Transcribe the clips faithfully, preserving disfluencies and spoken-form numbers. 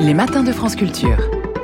Les matins de France Culture.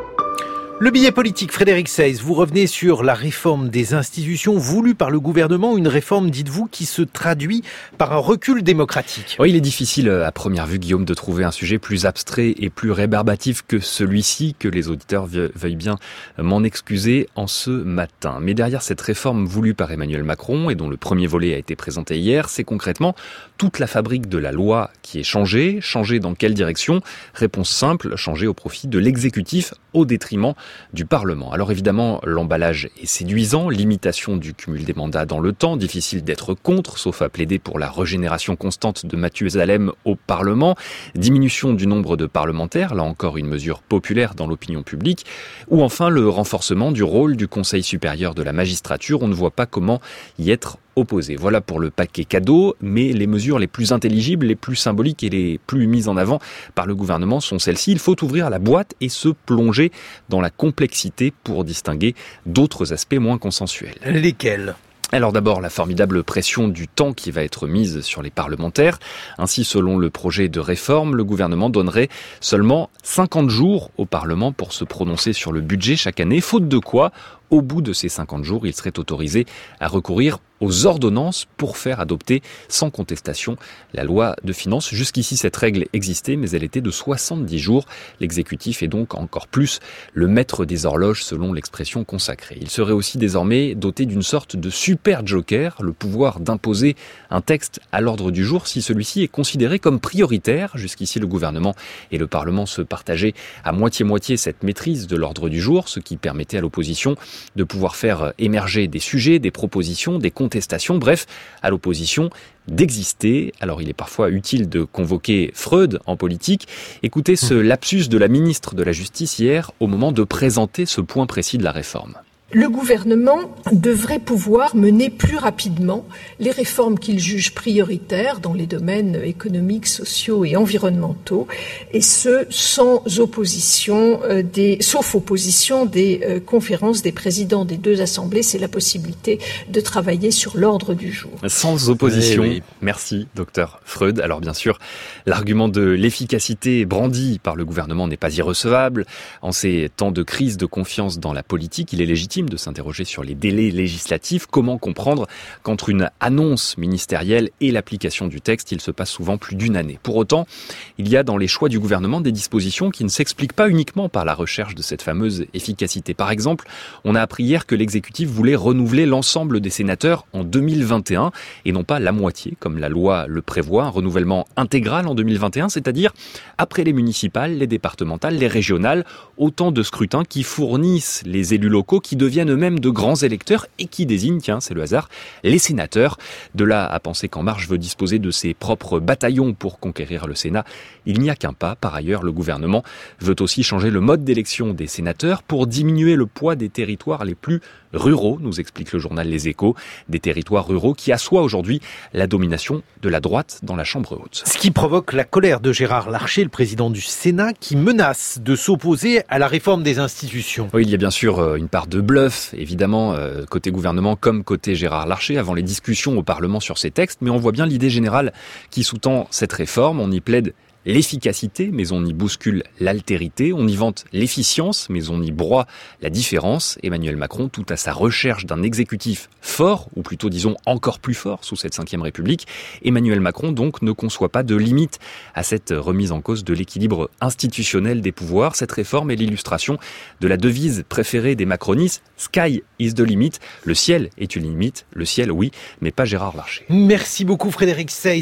Le billet politique, Frédéric Seyss, vous revenez sur la réforme des institutions voulue par le gouvernement, une réforme, dites-vous, qui se traduit par un recul démocratique. Oui, il est difficile à première vue, Guillaume, de trouver un sujet plus abstrait et plus rébarbatif que celui-ci, que les auditeurs veuillent bien m'en excuser en ce matin. Mais derrière cette réforme voulue par Emmanuel Macron et dont le premier volet a été présenté hier, c'est concrètement toute la fabrique de la loi qui est changée. Changée dans quelle direction ? Réponse simple, changée au profit de l'exécutif au détriment du Parlement. Alors évidemment, l'emballage est séduisant, limitation du cumul des mandats dans le temps, difficile d'être contre, sauf à plaider pour la régénération constante de Mathusalem au Parlement, diminution du nombre de parlementaires, là encore une mesure populaire dans l'opinion publique, ou enfin le renforcement du rôle du Conseil supérieur de la magistrature. On ne voit pas comment y être opposé. Voilà pour le paquet cadeau, mais les mesures les plus intelligibles, les plus symboliques et les plus mises en avant par le gouvernement sont celles-ci. Il faut ouvrir la boîte et se plonger dans la complexité pour distinguer d'autres aspects moins consensuels. Lesquels ? Alors d'abord, la formidable pression du temps qui va être mise sur les parlementaires. Ainsi, selon le projet de réforme, le gouvernement donnerait seulement cinquante jours au Parlement pour se prononcer sur le budget chaque année, faute de quoi, au bout de ces cinquante jours, il serait autorisé à recourir aux ordonnances pour faire adopter sans contestation la loi de finances. Jusqu'ici, cette règle existait, mais elle était de soixante-dix jours. L'exécutif est donc encore plus le maître des horloges, selon l'expression consacrée. Il serait aussi désormais doté d'une sorte de super joker, le pouvoir d'imposer un texte à l'ordre du jour si celui-ci est considéré comme prioritaire. Jusqu'ici, le gouvernement et le Parlement se partageaient à moitié-moitié cette maîtrise de l'ordre du jour, ce qui permettait à l'opposition de pouvoir faire émerger des sujets, des propositions, des contestations, bref, à l'opposition d'exister. Alors il est parfois utile de convoquer Freud en politique. Écoutez ce lapsus de la ministre de la Justice hier au moment de présenter ce point précis de la réforme. Le gouvernement devrait pouvoir mener plus rapidement les réformes qu'il juge prioritaires dans les domaines économiques, sociaux et environnementaux, et ce, sans opposition euh, des, sauf opposition des euh, conférences des présidents des deux assemblées. C'est la possibilité de travailler sur l'ordre du jour. Sans opposition. Oui, oui. Merci, docteur Freud. Alors bien sûr, l'argument de l'efficacité brandi par le gouvernement n'est pas irrecevable. En ces temps de crise de confiance dans la politique, il est légitime de s'interroger sur les délais législatifs. Comment comprendre qu'entre une annonce ministérielle et l'application du texte, il se passe souvent plus d'une année. Pour autant, il y a dans les choix du gouvernement des dispositions qui ne s'expliquent pas uniquement par la recherche de cette fameuse efficacité. Par exemple, on a appris hier que l'exécutif voulait renouveler l'ensemble des sénateurs en deux mille vingt et un et non pas la moitié, comme la loi le prévoit, un renouvellement intégral en deux mille vingt et un, c'est-à-dire après les municipales, les départementales, les régionales, autant de scrutins qui fournissent les élus locaux qui deviennent eux-mêmes de grands électeurs et qui désignent, tiens, c'est le hasard, les sénateurs. De là à penser qu'En Marche veut disposer de ses propres bataillons pour conquérir le Sénat, il n'y a qu'un pas. Par ailleurs, le gouvernement veut aussi changer le mode d'élection des sénateurs pour diminuer le poids des territoires les plus ruraux, nous explique le journal Les Échos, des territoires ruraux qui assoient aujourd'hui la domination de la droite dans la Chambre haute. Ce qui provoque la colère de Gérard Larcher, le président du Sénat, qui menace de s'opposer à la réforme des institutions. Oui, il y a bien sûr une part de bluff, évidemment, côté gouvernement comme côté Gérard Larcher, avant les discussions au Parlement sur ces textes, mais on voit bien l'idée générale qui sous-tend cette réforme. On y plaide l'efficacité, mais on y bouscule l'altérité. On y vante l'efficience, mais on y broie la différence. Emmanuel Macron, tout à sa recherche d'un exécutif fort, ou plutôt disons encore plus fort sous cette cinquième République, Emmanuel Macron donc ne conçoit pas de limite à cette remise en cause de l'équilibre institutionnel des pouvoirs. Cette réforme est l'illustration de la devise préférée des macronistes, Sky is the limit. Le ciel est une limite, le ciel oui, mais pas Gérard Larcher. Merci beaucoup Frédéric Seyss.